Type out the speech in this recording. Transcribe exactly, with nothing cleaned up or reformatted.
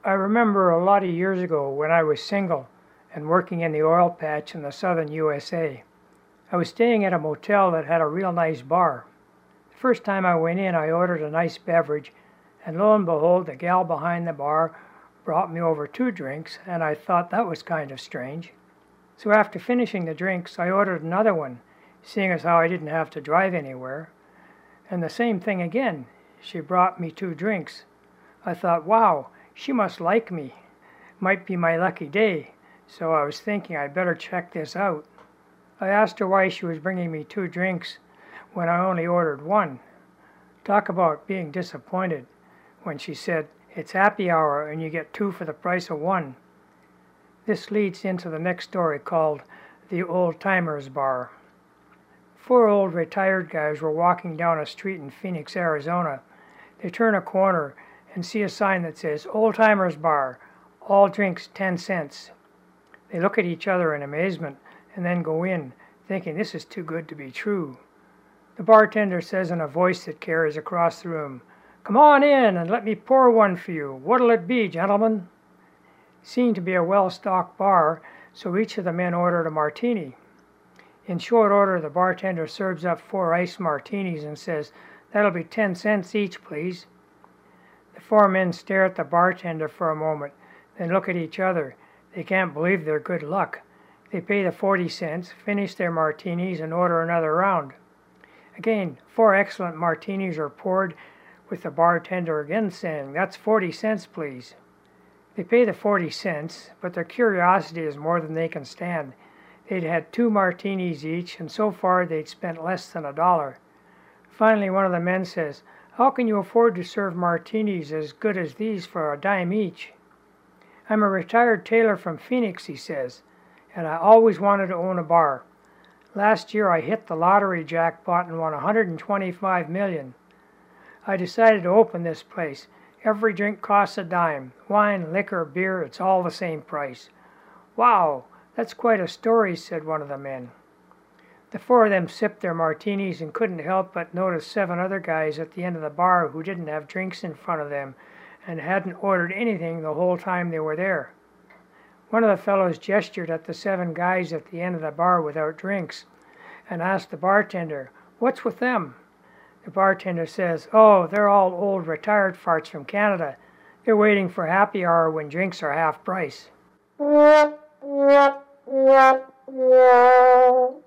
I remember a lot of years ago when I was single and working in the oil patch in the southern U S A. I was staying at a motel that had a real nice bar. The first time I went in, I ordered a nice beverage, and lo and behold, the gal behind the bar brought me over two drinks, and I thought that was kind of strange. So after finishing the drinks, I ordered another one, seeing as how I didn't have to drive anywhere. And the same thing again. She brought me two drinks. I thought, wow, she must like me. Might be my lucky day. So I was thinking I'd better check this out. I asked her why she was bringing me two drinks when I only ordered one. Talk about being disappointed when she said, it's happy hour and you get two for the price of one. This leads into the next story called The Old Timers Bar. Four old retired guys were walking down a street in Phoenix, Arizona. They turn a corner and see a sign that says, Old Timers Bar, all drinks ten cents. They look at each other in amazement and then go in, thinking this is too good to be true. The bartender says in a voice that carries across the room, come on in and let me pour one for you. What'll it be, gentlemen? It seemed to be a well-stocked bar, so each of the men ordered a martini. In short order, the bartender serves up four iced martinis and says, that'll be ten cents each, please. The four men stare at the bartender for a moment, then look at each other. They can't believe their good luck. They pay the forty cents, finish their martinis, and order another round. Again, four excellent martinis are poured, with the bartender again saying, that's forty cents, please. They pay the forty cents, but their curiosity is more than they can stand. They'd had two martinis each, and so far they'd spent less than a dollar. Finally, one of the men says, how can you afford to serve martinis as good as these for a dime each? I'm a retired tailor from Phoenix, he says, and I always wanted to own a bar. Last year I hit the lottery jackpot and won one hundred twenty-five million dollars. I decided to open this place. Every drink costs a dime. Wine, liquor, beer, it's all the same price. Wow, that's quite a story, said one of the men. The four of them sipped their martinis and couldn't help but notice seven other guys at the end of the bar who didn't have drinks in front of them and hadn't ordered anything the whole time they were there. One of the fellows gestured at the seven guys at the end of the bar without drinks and asked the bartender, what's with them? The bartender says, oh, they're all old retired farts from Canada. They're waiting for happy hour when drinks are half price.